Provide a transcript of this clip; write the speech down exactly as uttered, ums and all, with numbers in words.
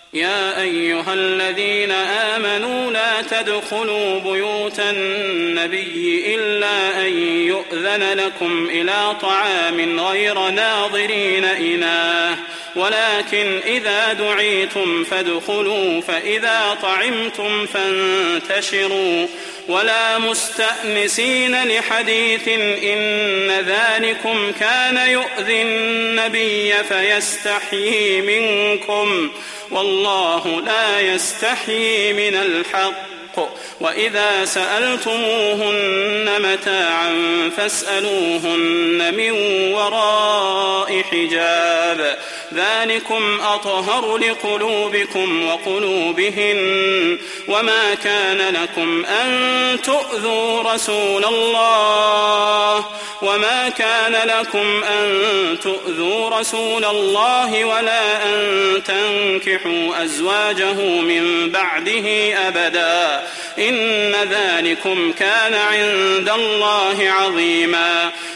يا أيها الذين آمنوا لا تدخلوا بيوت النبي إلا أن يؤذن لكم إلى طعام غير ناظرين إناه ولكن إذا دعيتم فادخلوا فإذا طعمتم فانتشروا ولا مستأنسين لحديث إن ذلكم كان يؤذي النبي فيستحيي منكم والله لا يستحيي من الحق وإذا سألتموهن متاعا فاسألوهن من وراء حجاب ذلكم أطهر لقلوبكم وقلوبهن وما كان لكم أن تؤذوا رسول الله وما كان لكم أن تؤذوا رسول الله ولا أن تنكحوا أزواجه من بعده أبدا إن ذلكم كان عند الله عظيما